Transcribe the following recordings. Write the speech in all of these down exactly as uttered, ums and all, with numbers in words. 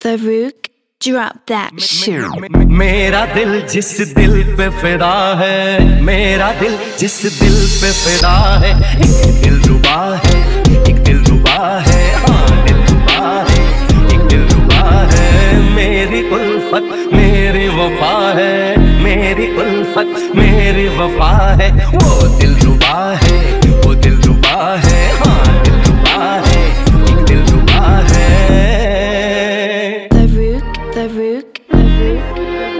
Farouk, drop that shit. मेरा दिल जिस दिल पे फिदा है, मेरा दिल जिस दिल पे फिदा है, एक दिल रुबा है, एक दिल रुबा है, हाँ दिल रुबा है, एक दिल रुबा है। मेरी उल्फत मेरी वफा है, मेरी उल्फत मेरी वफा है, वो दिल रुबा है, वो दिल रुबा है, हाँ दिल रुबा है, एक दिल रुबा है। Farouk, Farouk, Farouk.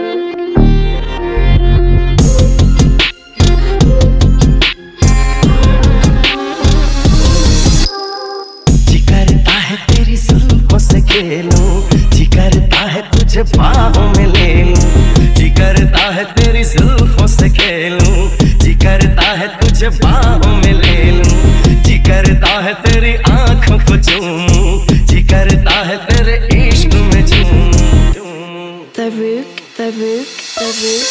जी करता है तेरी जुल्फों से खेलूं, जी करता है तुझे बाहों में ले लूं, जी करता है तेरी जुल्फों से खेलूं, जी करता है तुझे बाहों में ले लूं, जी करता है तेरी आंखों को चूमूं, जी करता है तेरे इश्क में झूमूं। Farouk, Farouk, Farouk.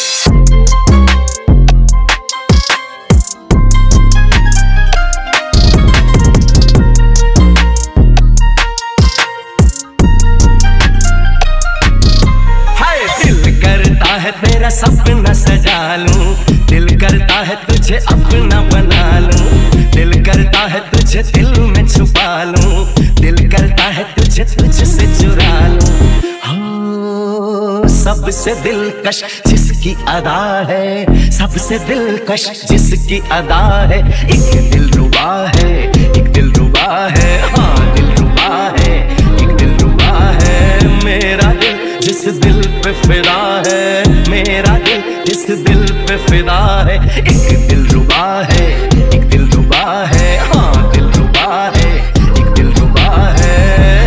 तेरा सपना सजा लूं, दिल करता है तुझे अपना बना लूं, दिल करता है तुझे दिल में छुपा लूं, दिल करता है तुझे तुझसे चुरा लूं। हो सबसे दिलकश जिसकी अदा है, सबसे दिलकश जिसकी अदा है, एक दिल रुबा है, एक दिल रुबा है, हाँ दिल रुबा है, एक दिल रुबा है। मेरा दिल जिस दिल पे फिदा है, मेरा दिल जिस दिल पे फिदा है, एक दिल रुबा है, एक दिल रुबा है, हाँ दिल रुबा है, एक दिल रुबा है।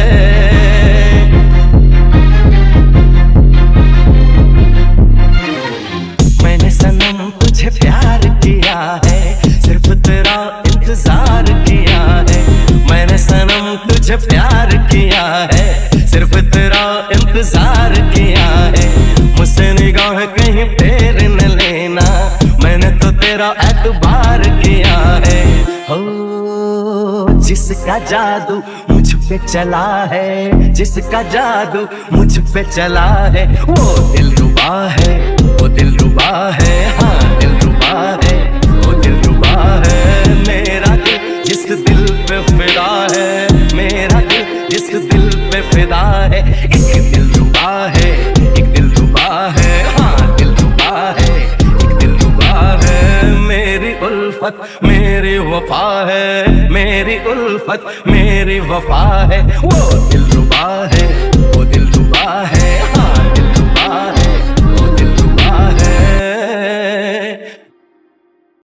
मैंने सनम तुझे प्यार किया है, सिर्फ तेरा इंतजार किया है, मैंने सनम तुझे प्यार किया है, सिर्फ तेरा इंतजार किया है। मुझसे निगाह कहीं फेर न लेना, मैंने तो तेरा एतबार किया है। हो जिसका जादू मुझ पे चला है, जिसका जादू मुझ पे चला है, वो दिल रुबा है, वो दिल रुबा है, हाँ दिल रुबा है, वो दिल रुबा है। मेरा दिल जिस दिल पे फिदा है, मेरा दिल जिस दिल पे फिदा है, एक दिल रुबा है, एक दिल रुबा है, हाँ दिल रुबा है, एक दिल रुबा है। मेरी उल्फत मेरी वफा है, मेरी उल्फत मेरी वफा है, वो